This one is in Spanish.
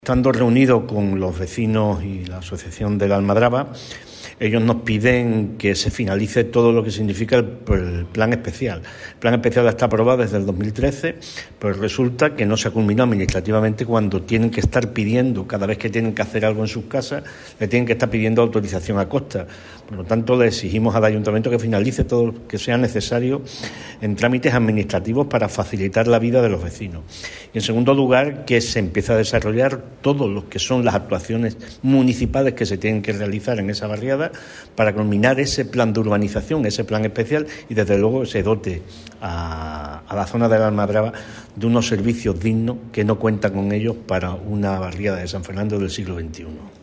Estando reunidos con los vecinos y la Asociación de la Almadraba, ellos nos piden que se finalice todo lo que significa el plan especial. El plan especial está aprobado desde el 2013, pero resulta que no se ha culminado administrativamente cuando tienen que estar pidiendo, cada vez que tienen que hacer algo en sus casas, le tienen que estar pidiendo autorización a costa. Por lo tanto, le exigimos al Ayuntamiento que finalice todo lo que sea necesario en trámites administrativos para facilitar la vida de los vecinos. Y en segundo lugar, que se empiece a desarrollar todo lo que son las actuaciones municipales que se tienen que realizar en esa barriada para culminar ese plan de urbanización, ese plan especial, y desde luego se dote a la zona de la Almadraba de unos servicios dignos que no cuentan con ellos para una barriada de San Fernando del siglo XXI.